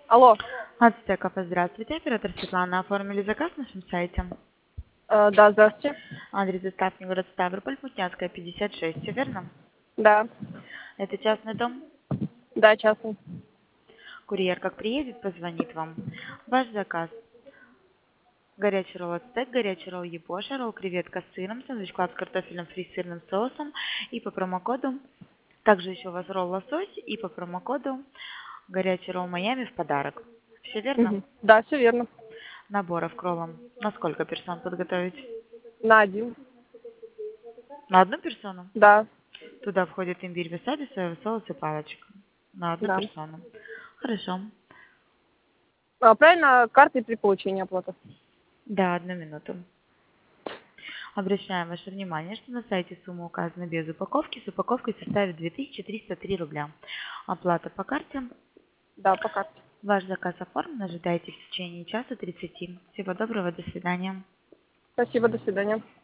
Алло. Ацтеков, здравствуйте. Оператор Светлана. Оформили заказ на нашем сайте. Да, здравствуйте. Адрес доставки город Ставрополь, Мутнянская, 56. Все верно? Да, Это частный дом. да, частный. Курьер как приедет, позвонит вам. Ваш заказ. Горячий ролл ацтек, горячий ролл япоша, ролл креветка с сыром, сэндвич-клад с картофелем фри с сырным соусом. И по промокоду, также еще у вас ролл лосось. И по промокоду горячий ролл Майами в подарок. Все верно? Да, все верно. Наборов к роллам. На сколько персон подготовить? На один. На одну персону? Да, Туда входит имбирь, васаби, соевый соус и палочка. На одну да. персону. Хорошо. Правильно, картой при получении оплаты. Да, 1 минуту. Обращаем ваше внимание, что на сайте сумма указана без упаковки. С упаковкой составит 2303 рубля. Оплата по карте. Да, по карте. Ваш заказ оформлен. Ожидайте в течение часа 30. Всего доброго. До свидания. Спасибо, до свидания.